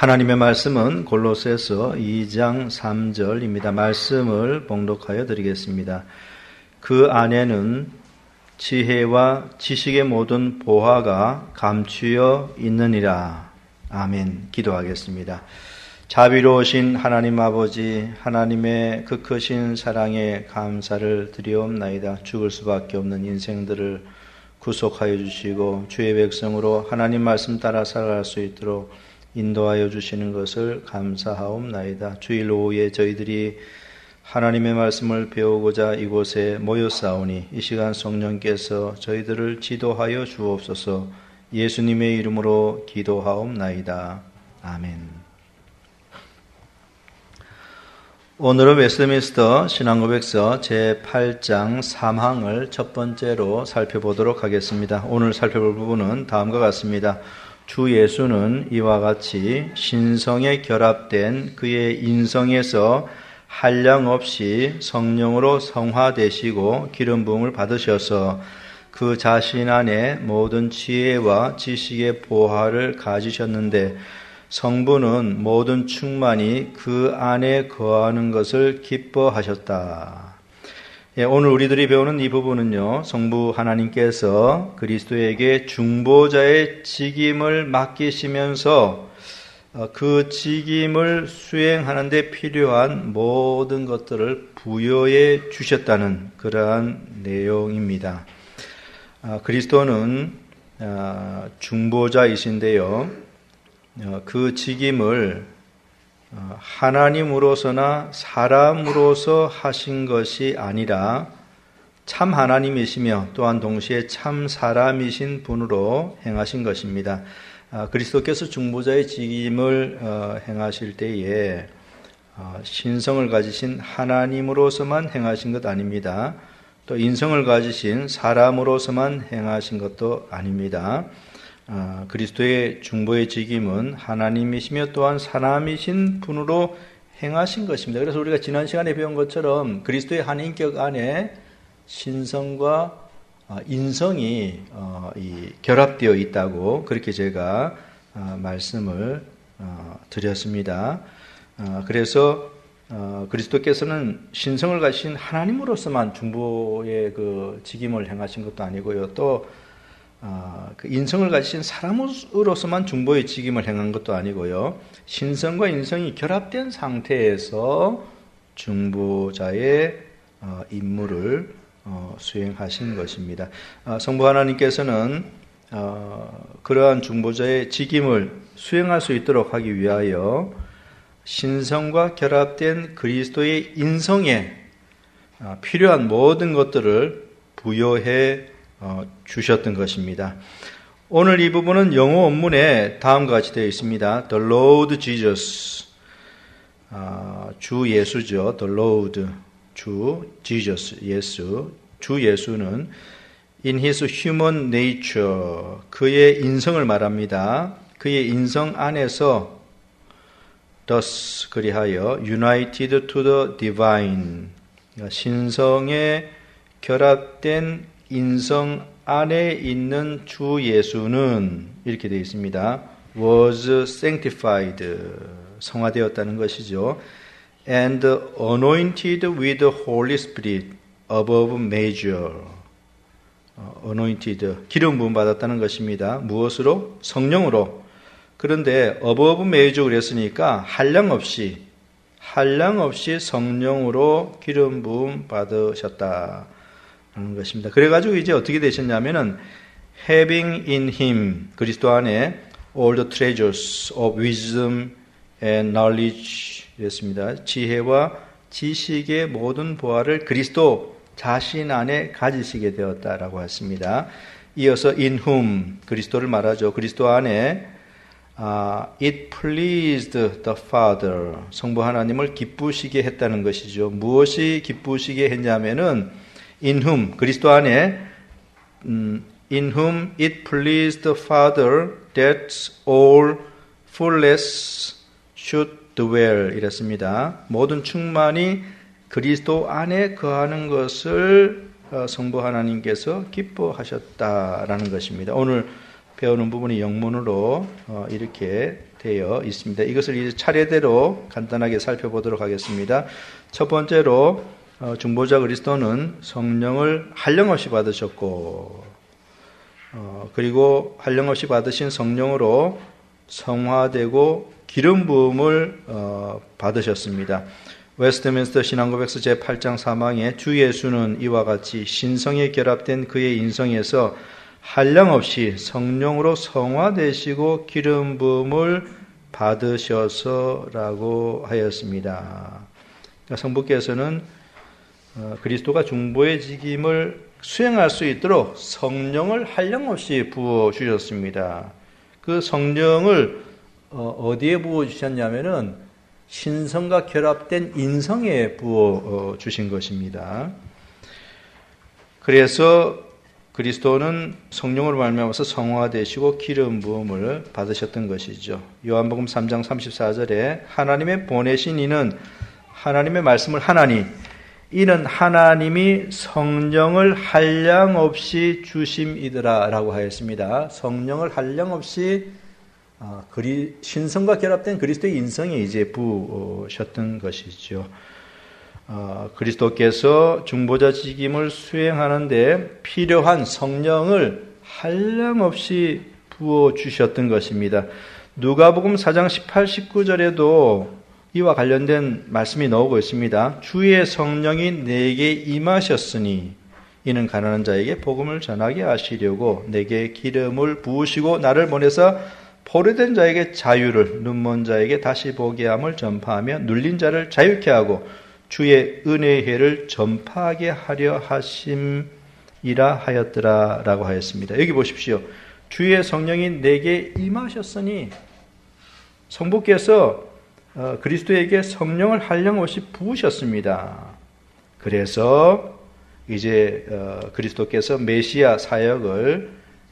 하나님의 말씀은 골로새서 2장 3절입니다. 말씀을 봉독하여 드리겠습니다. 그 안에는 지혜와 지식의 모든 보화가 감추어 있느니라. 아멘. 기도하겠습니다. 자비로우신 하나님 아버지, 하나님의 그 크신 사랑에 감사를 드리옵나이다. 죽을 수밖에 없는 인생들을 구속하여 주시고 주의 백성으로 하나님 말씀 따라 살아갈 수 있도록 인도하여 주시는 것을 감사하옵나이다. 주일 오후에 저희들이 하나님의 말씀을 배우고자 이곳에 모였사오니 이 시간 성령께서 저희들을 지도하여 주옵소서. 예수님의 이름으로 기도하옵나이다. 아멘. 오늘은 웨스트민스터 신앙고백서 제8장 3항을 첫 번째로 살펴보도록 하겠습니다. 오늘 살펴볼 부분은 다음과 같습니다. 주 예수는 이와 같이 신성에 결합된 그의 인성에서 한량없이 성령으로 성화되시고 기름 부음을 받으셔서 그 자신 안에 모든 지혜와 지식의 보화를 가지셨는데 성부는 모든 충만이 그 안에 거하는 것을 기뻐하셨다. 오늘 우리들이 배우는 이 부분은요, 성부 하나님께서 그리스도에게 중보자의 직임을 맡기시면서 그 직임을 수행하는 데 필요한 모든 것들을 부여해 주셨다는 그러한 내용입니다. 그리스도는 중보자이신데요, 그 직임을 하나님으로서나 사람으로서 하신 것이 아니라 참 하나님이시며 또한 동시에 참 사람이신 분으로 행하신 것입니다. 그리스도께서 중보자의 직임을 행하실 때에 신성을 가지신 하나님으로서만 행하신 것 아닙니다. 또 인성을 가지신 사람으로서만 행하신 것도 아닙니다. 그리스도의 중보의 직임은 하나님이시며 또한 사람이신 분으로 행하신 것입니다. 그래서 우리가 지난 시간에 배운 것처럼 그리스도의 한 인격 안에 신성과 인성이 결합되어 있다고 그렇게 제가 말씀을 드렸습니다. 그래서 그리스도께서는 신성을 가지신 하나님으로서만 중보의 그 직임을 행하신 것도 아니고요. 또 그 인성을 가지신 사람으로서만 중보의 직임을 행한 것도 아니고요. 신성과 인성이 결합된 상태에서 중보자의 임무를 수행하신 것입니다. 성부 하나님께서는 그러한 중보자의 직임을 수행할 수 있도록 하기 위하여 신성과 결합된 그리스도의 인성에 필요한 모든 것들을 부여해 주셨던 것입니다. 오늘 이 부분은 영어 원문에 다음과 같이 되어 있습니다. The Lord Jesus, 주 예수죠. The Lord, 주 Jesus, 예수. 주 예수는 in his human nature, 그의 인성을 말합니다. 그의 인성 안에서 thus 그리하여 united to the divine, 신성에 결합된 인성 안에 있는 주 예수는 이렇게 되어 있습니다. was sanctified, 성화되었다는 것이죠. and anointed with the Holy Spirit above measure. anointed, 기름 부음 받았다는 것입니다. 무엇으로? 성령으로. 그런데 above measure 그랬으니까 한량없이 성령으로 기름 부음 받으셨다 하는 것입니다. 그래가지고 이제 어떻게 되셨냐면은 having in him, 그리스도 안에 all the treasures of wisdom and knowledge 이랬습니다. 지혜와 지식의 모든 보화를 그리스도 자신 안에 가지시게 되었다라고 했습니다. 이어서 in whom, 그리스도를 말하죠. 그리스도 안에 it pleased the Father, 성부 하나님을 기쁘시게 했다는 것이죠. 무엇이 기쁘시게 했냐면은 in whom, 그리스도 안에 in whom it pleased the Father that all fullness should dwell 이랬습니다. 모든 충만이 그리스도 안에 거하는 것을 성부 하나님께서 기뻐하셨다라는 것입니다. 오늘 배우는 부분이 영문으로 이렇게 되어 있습니다. 이것을 이제 차례대로 간단하게 살펴보도록 하겠습니다. 첫 번째로 중보자 그리스도는 성령을 한량없이 받으셨고, 그리고 한량없이 받으신 성령으로 성화되고 기름 부음을 받으셨습니다. 웨스트민스터 신앙고백서 제8장 3항에 주 예수는 이와 같이 신성에 결합된 그의 인성에서 한량없이 성령으로 성화되시고 기름 부음을 받으셔서라고 하였습니다. 그러니까 성부께서는 그리스도가 중보의 직임을 수행할 수 있도록 성령을 한량없이 부어 주셨습니다. 그 성령을 어디에 부어 주셨냐면은 신성과 결합된 인성에 부어 주신 것입니다. 그래서 그리스도는 성령으로 말미암아서 성화되시고 기름 부음을 받으셨던 것이죠. 요한복음 3장 34절에 하나님의 보내신 이는 하나님의 말씀을 하나니 이는 하나님이 성령을 한량없이 주심이더라 라고 하였습니다. 성령을 한량없이 신성과 결합된 그리스도의 인성에 이제 부으셨던 것이죠. 그리스도께서 중보자 직임을 수행하는데 필요한 성령을 한량없이 부어주셨던 것입니다. 누가복음 4장 18, 19절에도 이와 관련된 말씀이 나오고 있습니다. 주의 성령이 내게 임하셨으니 이는 가난한 자에게 복음을 전하게 하시려고 내게 기름을 부으시고 나를 보내서 포로된 자에게 자유를, 눈먼 자에게 다시 보게 함을 전파하며 눌린 자를 자유케 하고 주의 은혜의 해를 전파하게 하려 하심이라 하였더라 라고 하였습니다. 여기 보십시오. 주의 성령이 내게 임하셨으니 성부께서 그리스도에게 성령을 한량없이 부으셨습니다. 그래서 이제 그리스도께서 메시아 사역을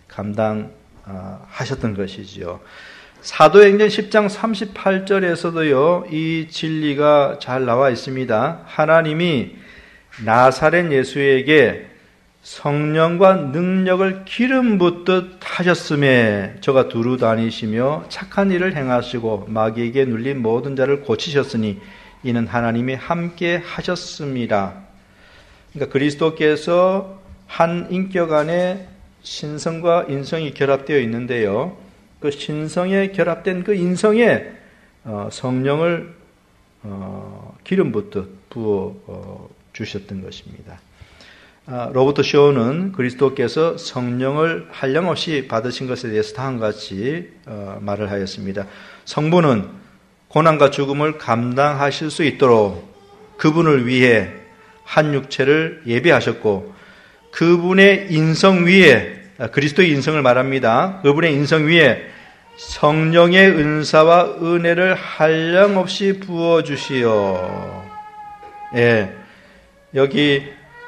감당하셨던 것이죠. 사도행전 10장 38절에서도요, 이 진리가 잘 나와 있습니다. 하나님이 나사렛 예수에게 성령과 능력을 기름 붓듯 하셨음에 저가 두루 다니시며 착한 일을 행하시고 마귀에게 눌린 모든 자를 고치셨으니 이는 하나님이 함께 하셨습니다. 그러니까 그리스도께서 한 인격 안에 신성과 인성이 결합되어 있는데요. 그 신성에 결합된 그 인성에 성령을 기름 붓듯 부어 주셨던 것입니다. 로버트 쇼는 그리스도께서 성령을 한량없이 받으신 것에 대해서 다음과 같이 말을 하였습니다. 성부는 고난과 죽음을 감당하실 수 있도록 그분을 위해 한 육체를 예비하셨고 그분의 인성 위에 그리스도의 인성을 말합니다. 그분의 인성 위에 성령의 은사와 은혜를 한량없이 부어주시오. 예, 여기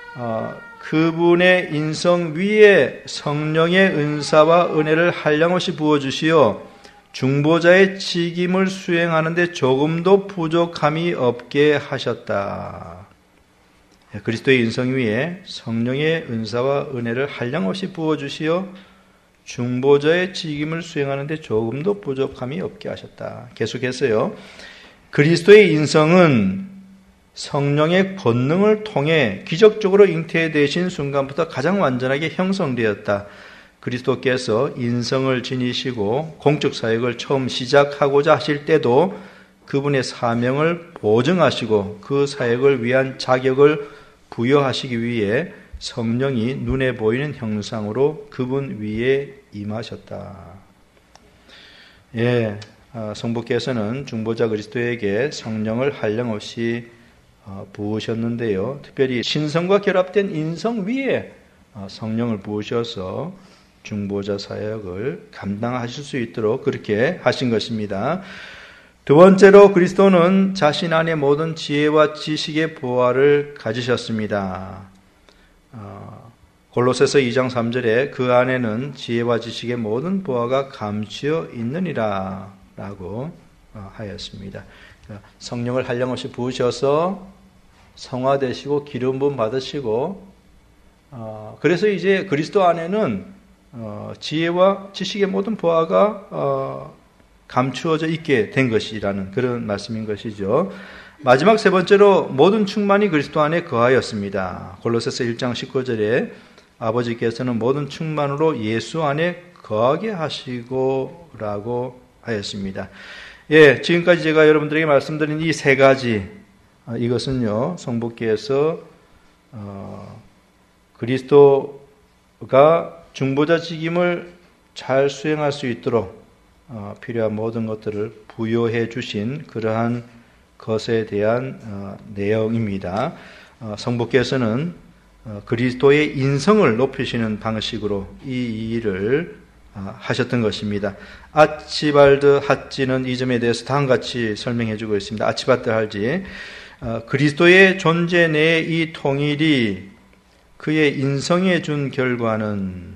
그분의 인성 위에 성령의 은사와 은혜를 한량없이 부어주시오. 중보자의 직임을 수행하는데 조금도 부족함이 없게 하셨다. 그리스도의 인성 위에 성령의 은사와 은혜를 한량없이 부어주시어 중보자의 직임을 수행하는데 조금도 부족함이 없게 하셨다. 계속해서요. 그리스도의 인성은 성령의 권능을 통해 기적적으로 잉태되신 순간부터 가장 완전하게 형성되었다. 그리스도께서 인성을 지니시고 공적 사역을 처음 시작하고자 하실 때도 그분의 사명을 보증하시고 그 사역을 위한 자격을 부여하시기 위해 성령이 눈에 보이는 형상으로 그분 위에 임하셨다. 예, 성부께서는 중보자 그리스도에게 성령을 한량없이 부으셨는데요. 특별히 신성과 결합된 인성 위에 성령을 부으셔서 중보자 사역을 감당하실 수 있도록 그렇게 하신 것입니다. 두 번째로 그리스도는 자신 안에 모든 지혜와 지식의 보화를 가지셨습니다. 골로새서 2장 3절에 그 안에는 지혜와 지식의 모든 보화가 감추어 있느니라 라고 하였습니다. 성령을 한량없이 부으셔서 성화되시고 기름 부음 받으시고 그래서 이제 그리스도 안에는 지혜와 지식의 모든 보화가 감추어져 있게 된 것이라는 그런 말씀인 것이죠. 마지막 세 번째로 모든 충만이 그리스도 안에 거하였습니다. 골로새서 1장 19절에 아버지께서는 모든 충만으로 예수 안에 거하게 하시고라고 하였습니다. 예, 지금까지 제가 여러분들에게 말씀드린 이 세 가지, 이것은요, 성복기에서 그리스도가 중보자 직임을 잘 수행할 수 있도록 필요한 모든 것들을 부여해 주신 그러한 것에 대한 내용입니다. 성복기에서는 그리스도의 인성을 높이시는 방식으로 이 일을 하셨던 것입니다. 아치발드 하찌는 이 점에 대해서 다음같이 설명해 주고 있습니다. 아치발드 할지, 그리스도의 존재 내의 이 통일이 그의 인성에 준 결과는,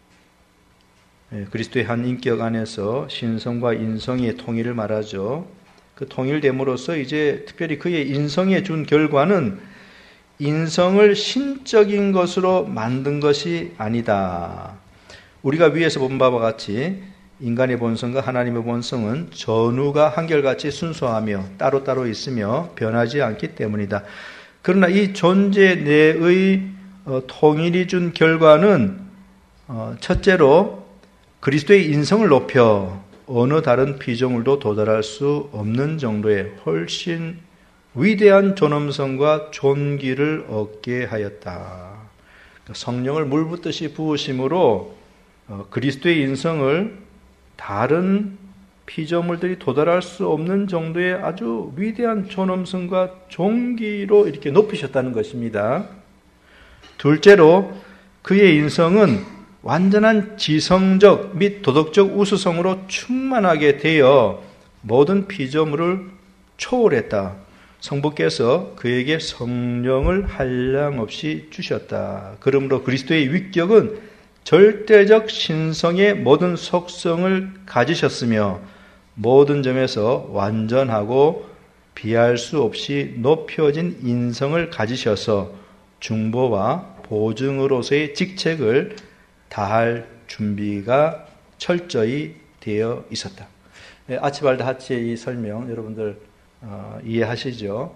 그리스도의 한 인격 안에서 신성과 인성의 통일을 말하죠. 그 통일됨으로써 이제 특별히 그의 인성에 준 결과는 인성을 신적인 것으로 만든 것이 아니다. 우리가 위에서 본 바와 같이 인간의 본성과 하나님의 본성은 전우가 한결같이 순수하며 따로따로 있으며 변하지 않기 때문이다. 그러나 이 존재 내의 통일이 준 결과는 첫째로 그리스도의 인성을 높여 어느 다른 피조물도 도달할 수 없는 정도의 훨씬 위대한 존엄성과 존귀를 얻게 하였다. 성령을 물 붓듯이 부으심으로 그리스도의 인성을 다른 피조물들이 도달할 수 없는 정도의 아주 위대한 존엄성과 존귀로 이렇게 높이셨다는 것입니다. 둘째로 그의 인성은 완전한 지성적 및 도덕적 우수성으로 충만하게 되어 모든 피조물을 초월했다. 성부께서 그에게 성령을 한량없이 주셨다. 그러므로 그리스도의 위격은 절대적 신성의 모든 속성을 가지셨으며 모든 점에서 완전하고 비할 수 없이 높여진 인성을 가지셔서 중보와 보증으로서의 직책을 다할 준비가 철저히 되어 있었다. 아치발드 하치의 이 설명 여러분들 이해하시죠?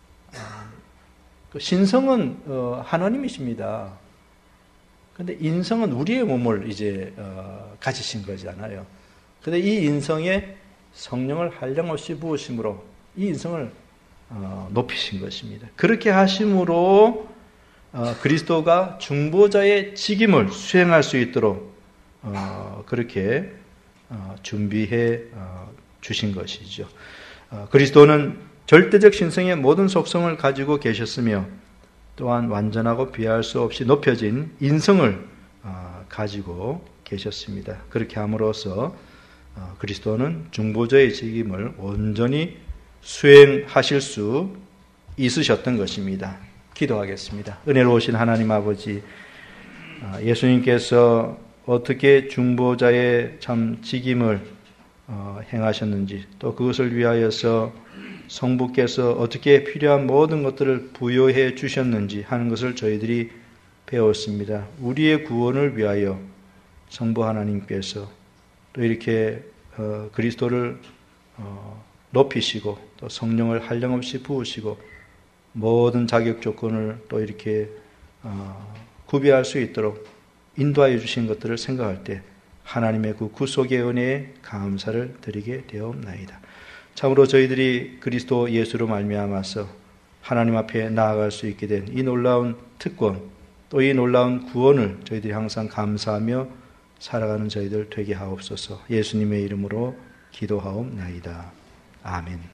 신성은 하나님이십니다. 그런데 인성은 우리의 몸을 이제 가지신 거잖아요. 그런데 이 인성에 성령을 한량없이 부으심으로 이 인성을 높이신 것입니다. 그렇게 하심으로 그리스도가 중보자의 직임을 수행할 수 있도록 그렇게 준비해 주신 것이죠. 그리스도는 절대적 신성의 모든 속성을 가지고 계셨으며 또한 완전하고 비할 수 없이 높여진 인성을 가지고 계셨습니다. 그렇게 함으로써 그리스도는 중보자의 직임을 온전히 수행하실 수 있으셨던 것입니다. 기도하겠습니다. 은혜로우신 하나님 아버지, 예수님께서 어떻게 중보자의 참 직임을 행하셨는지, 또 그것을 위하여서 성부께서 어떻게 필요한 모든 것들을 부여해 주셨는지 하는 것을 저희들이 배웠습니다. 우리의 구원을 위하여 성부 하나님께서 또 이렇게 그리스도를 높이시고 또 성령을 한량없이 부으시고 모든 자격 조건을 또 이렇게 구비할 수 있도록 인도하여 주신 것들을 생각할 때 하나님의 그 구속의 은혜에 감사를 드리게 되옵나이다. 참으로 저희들이 그리스도 예수로 말미암아서 하나님 앞에 나아갈 수 있게 된 이 놀라운 특권, 또 이 놀라운 구원을 저희들이 항상 감사하며 살아가는 저희들 되게 하옵소서. 예수님의 이름으로 기도하옵나이다. 아멘.